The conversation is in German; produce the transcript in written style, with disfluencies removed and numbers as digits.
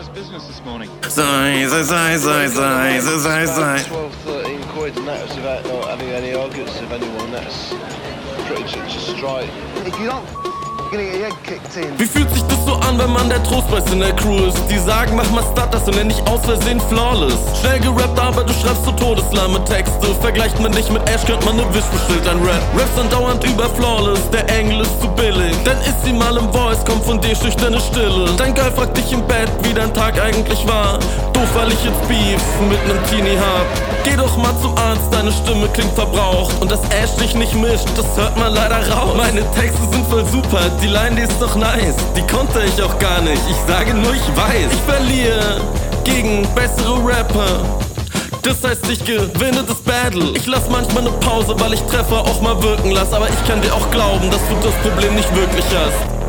guy's business this morning. Sei. 12, 13 quid, and that was without not having any arguments with anyone. That's pretty just straight. If you don't gonna get your head kicked in. Wie fühlt sich das so an, wenn man der Trostpreis in der Crew ist? Die sagen, mach mal Stutters und nenn dich aus Versehen flawless. Schnell gerappt, aber du schreibst so todeslahme Texte. Vergleicht man dich mit Ash, könnt man ne Wisch bestellt ein Rap. Raps sind dauernd über flawless, der Engel ist zu billig. Dann ist sie mal im Voice, kommt von dir schüchterne Stille. Dein Girl fragt dich im Bett, wie dein Tag eigentlich war. Doof, weil ich jetzt Beef mit nem Teenie hab. Geh doch mal zum Arzt, deine Stimme klingt verbraucht. Und dass Ash dich nicht mischt, das hört man leider raus. Meine Texte sind voll super, die Line, die ist doch nice. Die konnte ich auch gar nicht, ich sage nur, ich weiß. Ich verliere gegen bessere Rapper. Das heißt, ich gewinne das Battle. Ich lass manchmal ne Pause, weil ich Treffer auch mal wirken lass. Aber ich kann dir auch glauben, dass du das Problem nicht wirklich hast.